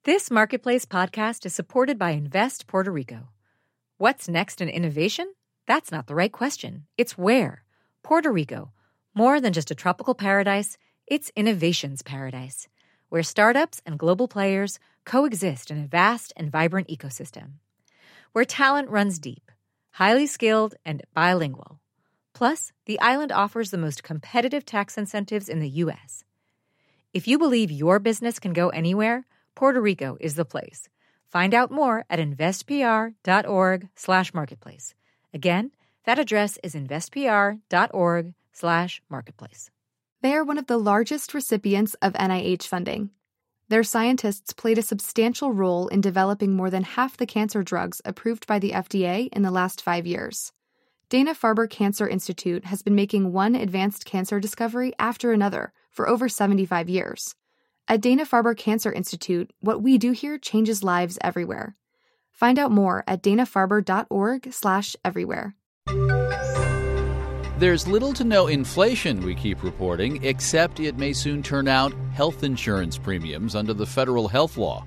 This Marketplace podcast is supported by Invest Puerto Rico. What's next in innovation? That's not the right question. It's where. Puerto Rico. More than just a tropical paradise, it's innovation's paradise, where startups and global players coexist in a vast and vibrant ecosystem. Where talent runs deep, highly skilled, and bilingual. Plus, the island offers the most competitive tax incentives in the U.S. If you believe your business can go anywhere, Puerto Rico is the place. Find out more at investpr.org/marketplace. Again, that address is investpr.org/marketplace. They are one of the largest recipients of NIH funding. Their scientists played a substantial role in developing more than half the cancer drugs approved by the FDA in the last 5 years. Dana-Farber Cancer Institute has been making one advanced cancer discovery after another for over 75 years. At Dana-Farber Cancer Institute, what we do here changes lives everywhere. Find out more at danafarber.org/everywhere. There's little to no inflation, we keep reporting, except it may soon turn out health insurance premiums under the federal health law.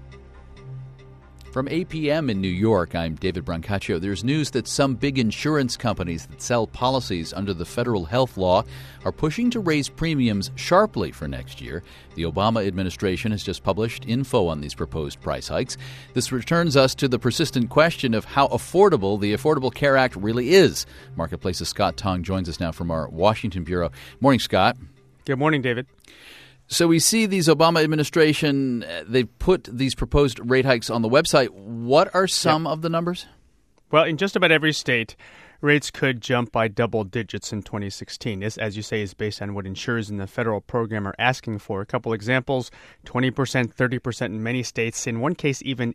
From APM in New York, I'm David Brancaccio. There's news that some big insurance companies that sell policies under the federal health law are pushing to raise premiums sharply for next year. The Obama administration has just published info on these proposed price hikes. This returns us to the persistent question of how affordable the Affordable Care Act really is. Marketplace's Scott Tong joins us now from our Washington bureau. Morning, Scott. Good morning, David. So we see these Obama administration, they've put these proposed rate hikes on the website. What are some of the numbers? Well, in just about every state, rates could jump by double digits in 2016. This, as you say, is based on what insurers in the federal program are asking for. A couple examples, 20%, 30% in many states, in one case even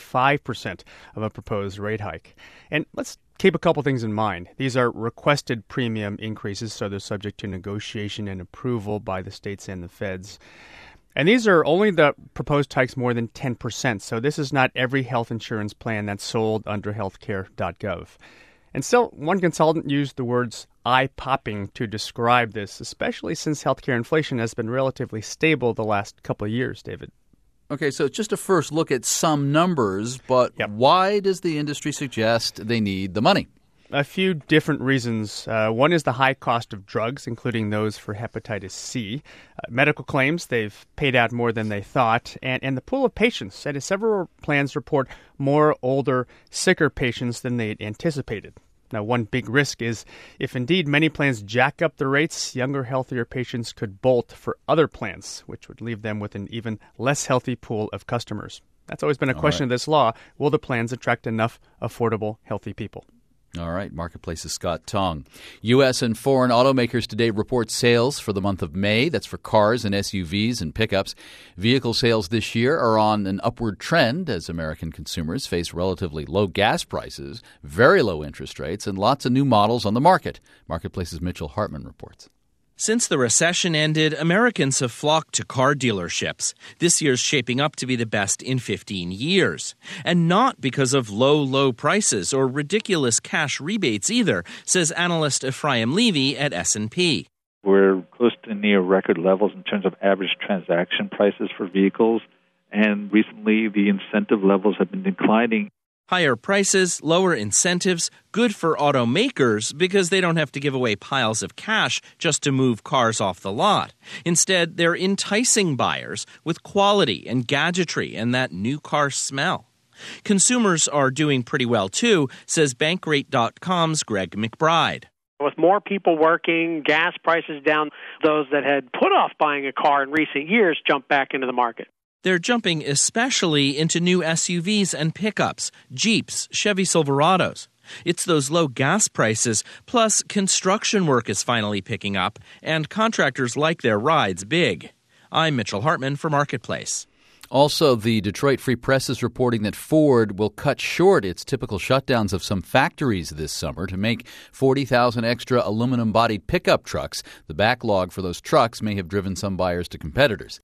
85% of a proposed rate hike. And let's keep a couple things in mind. These are requested premium increases, so they're subject to negotiation and approval by the states and the feds. And these are only the proposed hikes more than 10%, so this is not every health insurance plan that's sold under healthcare.gov. And still, one consultant used the words eye-popping to describe this, especially since healthcare inflation has been relatively stable the last couple of years, David. Okay, so just a first look at some numbers, but why does the industry suggest they need the money? A few different reasons. One is the high cost of drugs, including those for hepatitis C. Medical claims, they've paid out more than they thought. And the pool of patients. As several plans report more older, sicker patients than they'd anticipated. Now, one big risk is if indeed many plans jack up the rates, younger, healthier patients could bolt for other plans, which would leave them with an even less healthy pool of customers. That's always been a question of this law. Will the plans attract enough affordable, healthy people? All right, Marketplace's Scott Tong. U.S. and foreign automakers today report sales for the month of May. That's for cars and SUVs and pickups. Vehicle sales this year are on an upward trend as American consumers face relatively low gas prices, very low interest rates, and lots of new models on the market. Marketplace's Mitchell Hartman reports. Since the recession ended, Americans have flocked to car dealerships. This year's shaping up to be the best in 15 years. And not because of low prices or ridiculous cash rebates either, says analyst Ephraim Levy at S&P. We're close to near record levels in terms of average transaction prices for vehicles, and recently the incentive levels have been declining. Higher prices, lower incentives, good for automakers because they don't have to give away piles of cash just to move cars off the lot. Instead, they're enticing buyers with quality and gadgetry and that new car smell. Consumers are doing pretty well too, says Bankrate.com's Greg McBride. With more people working, gas prices down, those that had put off buying a car in recent years jumped back into the market. They're jumping especially into new SUVs and pickups, Jeeps, Chevy Silverados. It's those low gas prices, plus construction work is finally picking up, and contractors like their rides big. I'm Mitchell Hartman for Marketplace. Also, the Detroit Free Press is reporting that Ford will cut short its typical shutdowns of some factories this summer to make 40,000 extra aluminum-bodied pickup trucks. The backlog for those trucks may have driven some buyers to competitors.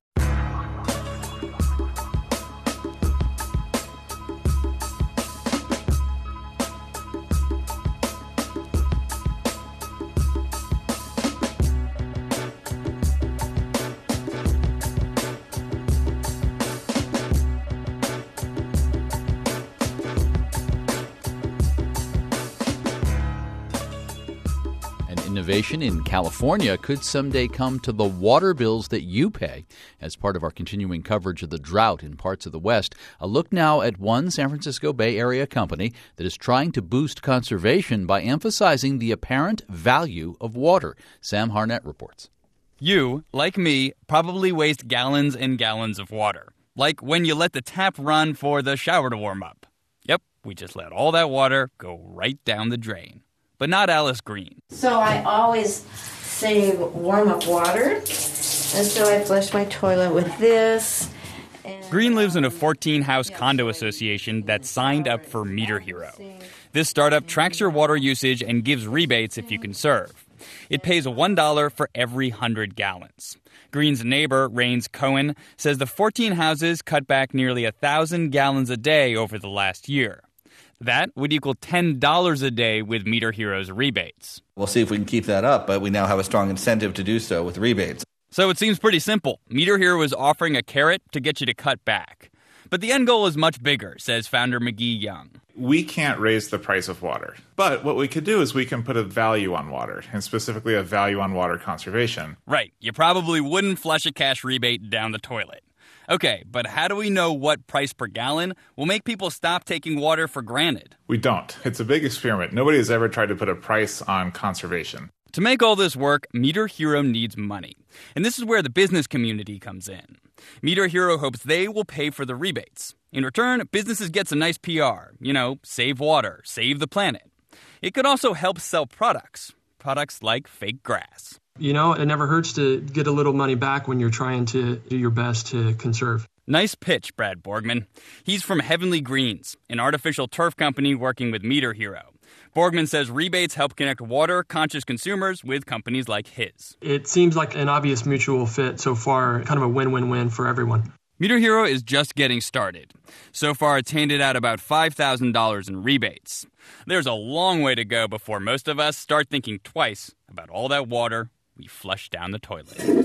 innovation in California could someday come to the water bills that you pay. As part of our continuing coverage of the drought in parts of the West, a look now at one San Francisco Bay Area company that is trying to boost conservation by emphasizing the apparent value of water. Sam Harnett reports. You, like me, probably waste gallons and gallons of water. Like when you let the tap run for the shower to warm up. Yep, we just let all that water go right down the drain. But not Alice Green. So I always save warm-up water, and so I flush my toilet with this. Green lives in a 14-house condo association that's signed up for Meter Hero. This startup tracks your water usage and gives rebates if you conserve. It pays $1 for every 100 gallons. Green's neighbor, Rains Cohen, says the 14 houses cut back nearly 1,000 gallons a day over the last year. That would equal $10 a day with Meter Hero's rebates. We'll see if we can keep that up, but we now have a strong incentive to do so with rebates. So it seems pretty simple. Meter Hero is offering a carrot to get you to cut back. But the end goal is much bigger, says founder McGee Young. We can't raise the price of water. But what we could do is we can put a value on water, and specifically a value on water conservation. Right. You probably wouldn't flush a cash rebate down the toilet. Okay, but how do we know what price per gallon will make people stop taking water for granted? We don't. It's a big experiment. Nobody has ever tried to put a price on conservation. To make all this work, Meter Hero needs money. And this is where the business community comes in. Meter Hero hopes they will pay for the rebates. In return, businesses get some nice PR. You know, save water, save the planet. It could also help sell products like fake grass. You know, it never hurts to get a little money back when you're trying to do your best to conserve. Nice pitch, Brad Borgman. He's from Heavenly Greens, an artificial turf company working with Meter Hero. Borgman says rebates help connect water-conscious consumers with companies like his. It seems like an obvious mutual fit so far, kind of a win-win-win for everyone. Meter Hero is just getting started. So far, it's handed out about $5,000 in rebates. There's a long way to go before most of us start thinking twice about all that water we flush down the toilet. In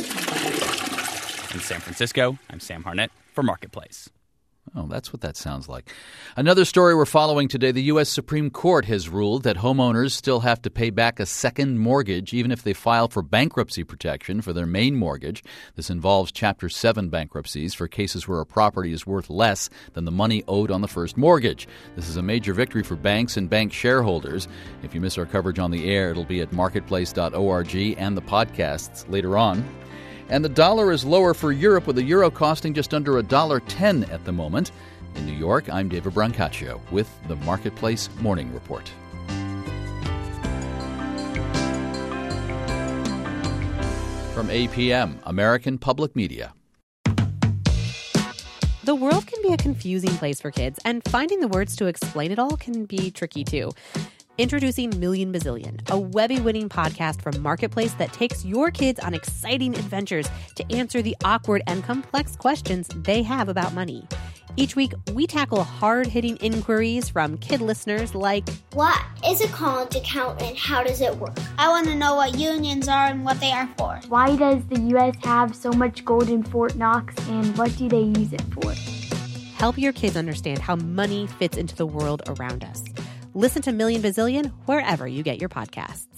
San Francisco, I'm Sam Harnett for Marketplace. Oh, that's what that sounds like. Another story we're following today, the U.S. Supreme Court has ruled that homeowners still have to pay back a second mortgage even if they file for bankruptcy protection for their main mortgage. This involves Chapter 7 bankruptcies for cases where a property is worth less than the money owed on the first mortgage. This is a major victory for banks and bank shareholders. If you miss our coverage on the air, it'll be at marketplace.org and the podcasts later on. And the dollar is lower for Europe, with the euro costing just under $1.10 at the moment. In New York, I'm David Brancaccio with the Marketplace Morning Report. From APM, American Public Media. The world can be a confusing place for kids, and finding the words to explain it all can be tricky too. Introducing Million Bazillion, a Webby-winning podcast from Marketplace that takes your kids on exciting adventures to answer the awkward and complex questions they have about money. Each week, we tackle hard-hitting inquiries from kid listeners like, what is a college account and how does it work? I want to know what unions are and what they are for. Why does the U.S. have so much gold in Fort Knox, and what do they use it for? Help your kids understand how money fits into the world around us. Listen to Million Bazillion wherever you get your podcasts.